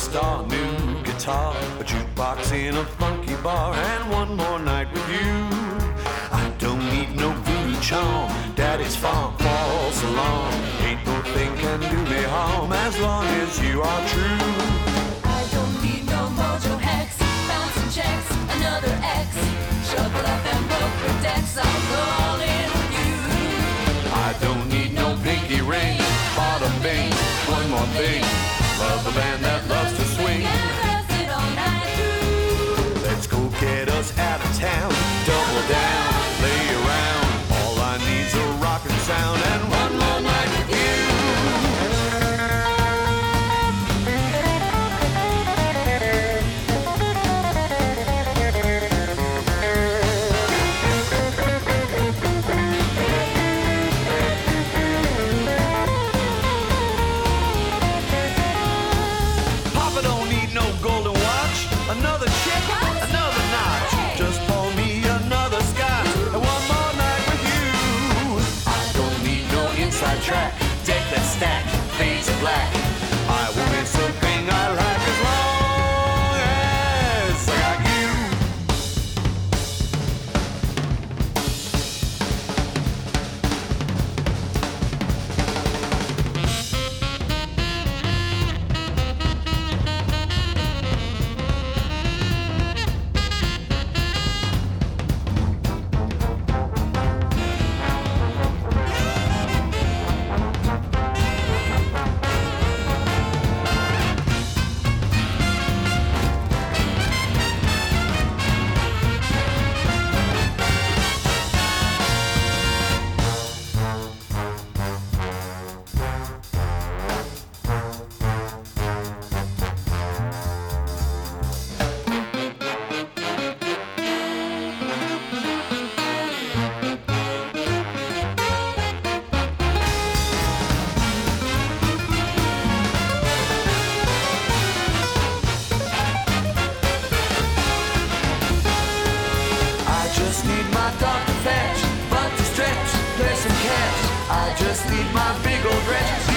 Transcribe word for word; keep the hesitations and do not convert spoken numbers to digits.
star, new guitar, a jukebox in a funky bar, and one more night with you. I don't need no voodoo charm, daddy's farm, false alarm. Ain't no thing can do me harm as long as you are true. I don't need no mojo hex, bouncing checks, another X. Shuffle up and poker decks, I'll go all in with you. I don't need no pinky ring, bada bing, one more thing. Love a band that loves to swing. It all night through. Let's go get us out of town. Double down, lay around. All I need's a rockin' sound and one more night with you. Papa don't need no golden watch, another chick, another notch. Just pour me another scotch and one more night with you. I don't need no inside track, deck that stack, fades to black. I will miss a thing I like as long as I got you. I just need my dog to fetch, butt to stretch, play some catch. I just need my big old wrench.